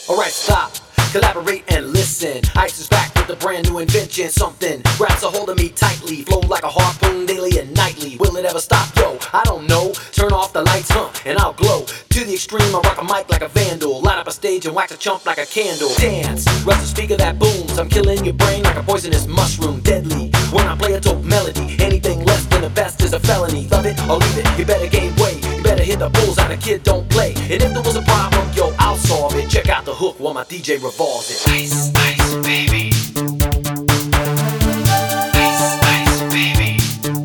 Alright, stop, collaborate and listen. Ice is back with a brand new invention. Something grabs a hold of me tightly, flow like a harpoon daily and nightly. Will it ever stop? Yo, I don't know. Turn off the lights, and I'll glow. To the extreme, I rock a mic like a vandal. Light up a stage and wax a chump like a candle. Dance, rust a speaker that booms. I'm killing your brain like a poisonous mushroom. Deadly, when I play a dope melody. Anything less than the best is a felony. Love it or leave it, you better gain weight. You better hit the bullseye, the kid don't play. And if there was a problem, yo, I'll solve it. Check out the hook while my DJ revolves it. Ice, ice, baby. Ice, ice, baby.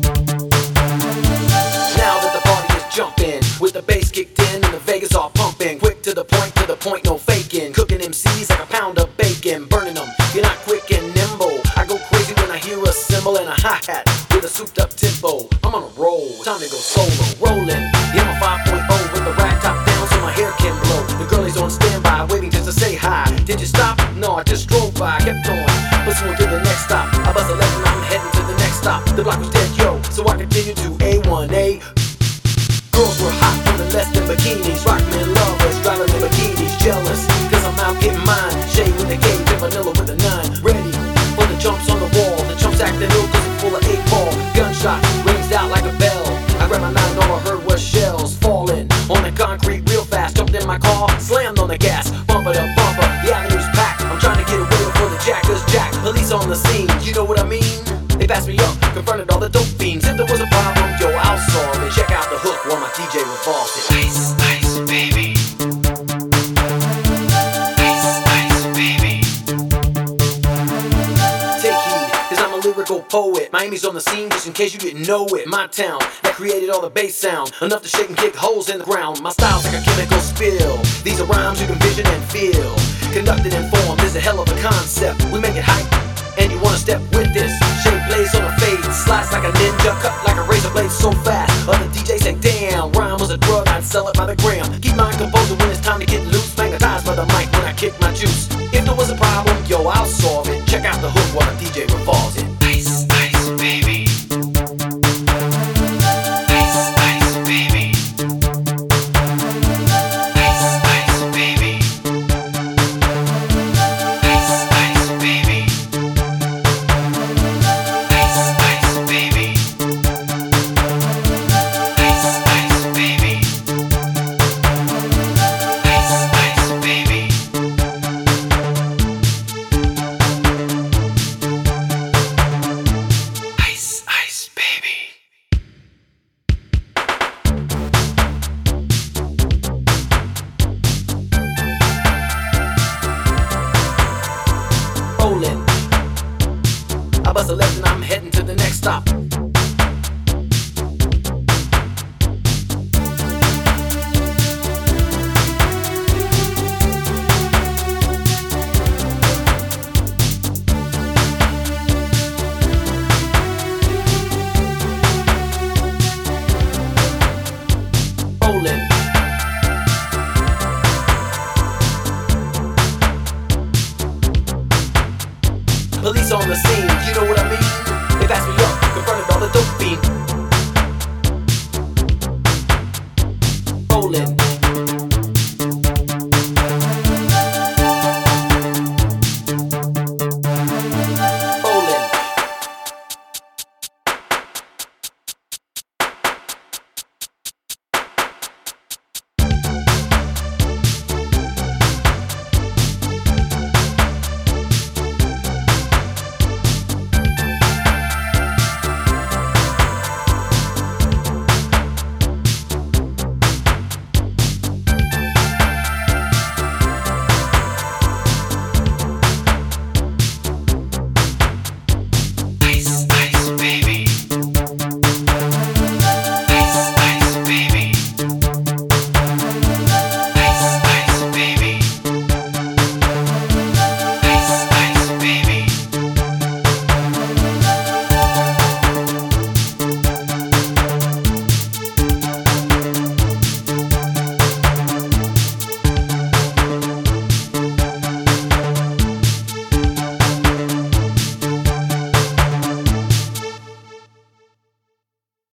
Now that the party is jumping, with the bass kicked in and the Vegas all pumping. Quick to the point, no faking. Cooking MCs like a pound of bacon. Burning them, you're not quick and nimble. I go crazy when I hear a cymbal and a hi-hat with a souped up tempo. I'm on a roll, time to go solo. Rolling, yeah, I'm a 5.0 with the rag top down so my hair can blow. The girlies on standby, waiting just to say hi. Did you stop? No, I just drove by, kept on pursuing to the next stop. I bust a left and I'm heading to the next stop. The block was dead, yo, so I continued to A1A. Girls were hot from the less than bikinis. Rockman lovers, driving in bikinis. Jealous, cause I'm out getting mine. Shade with the K, and vanilla with the 9. Ready for the jumps on the wall. The chumps acting ill cause it's full of 8-ball. Gunshot rings out like a bell. I grabbed my 9, all I heard was shells falling on the concrete real fast. Jumped in my car, slammed on the gas. Bumper to bumper, the avenue's packed. I'm trying to get away before the jackers jack. Police on the scene, you know what I mean? They passed me up, confronted all the dope fiends. If there was a problem, yo, I'll solve it. Check out the hook while my DJ revolves it. Ice, ice, baby. Ice, ice, baby. Take heed, cause I'm a lyrical poet. Miami's on the scene, just in case you didn't know it. My town, that created all the bass sound. Enough to shake and kick holes in the ground. My style's like a chemical spill. These are rhymes you can vision and feel. Conducted and formed is a hell of a concept. We make it hype, and you wanna step with this. Shape blaze on a fade, slice like a ninja, cut like a razor blade so fast. Other DJs say, damn, rhyme was a drug, I'd sell it by the gram. Keep mine composed when it's time to get loose. Magnetized by the mic when I kick my juice. If there was a problem, yo, I'll solve it. Check out the hook while my DJ revolves it. Ice, ice, baby. Ice, ice, baby. Ice, ice, baby. Ice, ice, baby. Ice, ice, baby. Ice, ice, baby. Ice, ice, baby. Ice, ice, baby. Rolling, I bust a left and I'm heading to the next stop. Rolling, police on the scene, you know what I